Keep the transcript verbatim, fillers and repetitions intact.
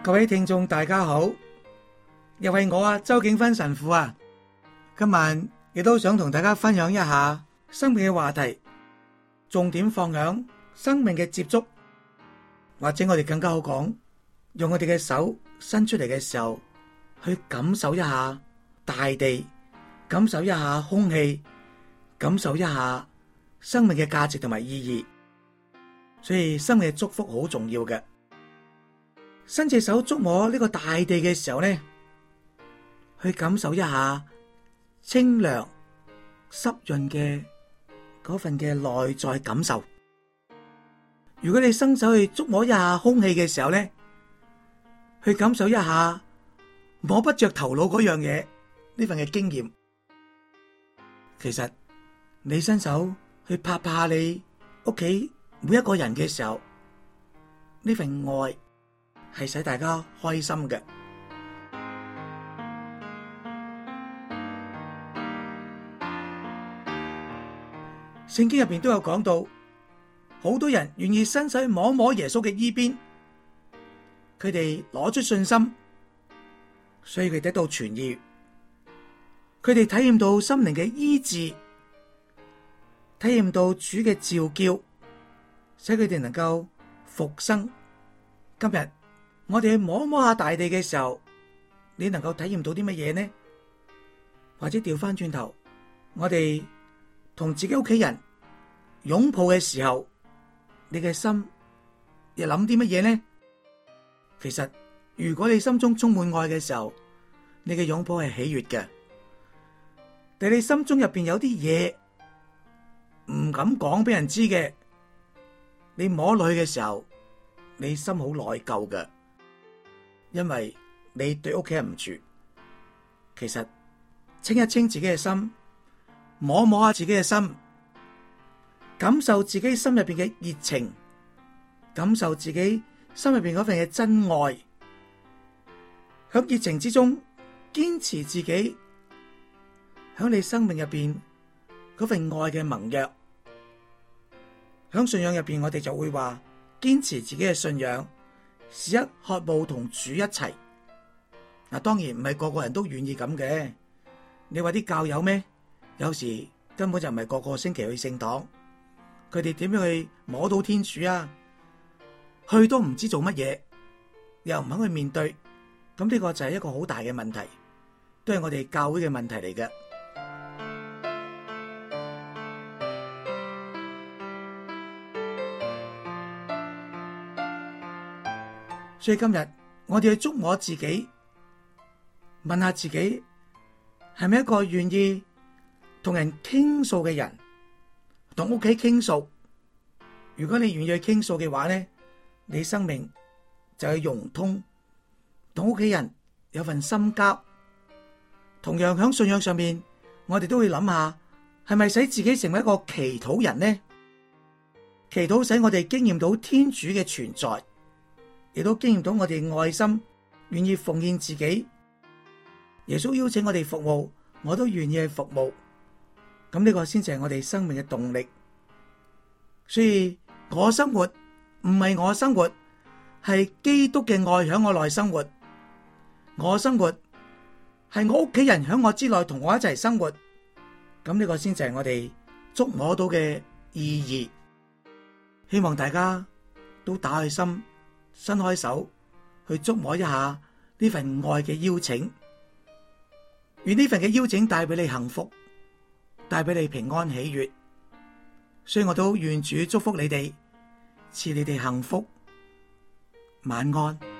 各位聽眾大家好，又係我啊周景芬神父啊，今晚亦都想同大家分享一下生命嘅話題，重點放響生命嘅接觸，或者我哋更加好講，用我哋嘅手伸出嚟嘅時候，去感受一下大地，感受一下空氣，感受一下生命嘅價值同埋意義。所以生命嘅祝福好重要嘅。伸隻手觸摸呢個大地嘅時候呢，去感受一下清涼濕潤嘅嗰份嘅內在感受。如果你伸手去觸摸一下空氣嘅時候呢，去感受一下摸不着頭腦嗰樣嘢，呢份嘅經驗。其實你伸手去拍拍下你屋企每一個人嘅時候，呢份愛係使大家開心嘅。聖經入邊都有講到，好多人願意伸手去摸摸耶穌嘅衣邊，佢哋攞出信心，所以佢得到痊癒。佢哋體驗到心靈嘅醫治，體驗到主嘅召叫，使佢哋能夠復生。今日我哋去摸摸下大地嘅時候，你能夠體驗到啲乜嘢呢？或者調翻轉頭，我哋同自己屋企人擁抱嘅時候，你嘅心又諗啲乜嘢呢？其實如果你心中充滿愛嘅時候，你嘅擁抱係喜悅嘅。但你心中入邊有啲嘢唔敢講俾人知嘅，你摸落去嘅時候，你心好內疚嘅，因為你對屋企人唔住。其實清一清自己嘅心，摸摸下自己嘅心，感受自己心入邊嘅熱情，感受自己心入邊嗰份嘅真愛，響熱情之中堅持自己響你生命入邊嗰份愛嘅盟約。響信仰入邊，我哋就會話堅持自己嘅信仰，是一渴慕同主一齊。嗱，當然唔係個個人都願意咁嘅。你話啲教友咩？有時根本就唔係個個星期去聖堂，佢哋點樣去摸到天主啊？去都唔知做乜嘢，又唔肯去面對，咁呢個就係一個好大嘅問題，都係我哋教會嘅問題嚟嘅。所以今日我哋去觸摸自己，問下自己係咪一個願意同人傾訴嘅人，同屋企傾訴。如果你願意去傾訴嘅話呢，你生命就係融通，同屋企人有份深交。同樣喺信仰上面，我哋都會諗下，係咪使自己成為一個祈禱人呢？祈禱使我哋經驗到天主嘅存在，亦都經驗到我哋愛心，願意奉獻自己。耶穌邀請我哋服務，我都願意去服務。咁呢個先至係我哋生命嘅動力。所以我生活唔係我生活，係基督嘅愛響我內生活。我生活係我屋企人響我之內同我一齊生活。咁呢個先至係我哋觸摸到嘅意義。希望大家都打開心，伸開手去觸摸一下呢份愛嘅邀請，願呢份嘅邀請帶俾你幸福，帶俾你平安喜悅。所以我都願主祝福你哋，賜你哋幸福。晚安。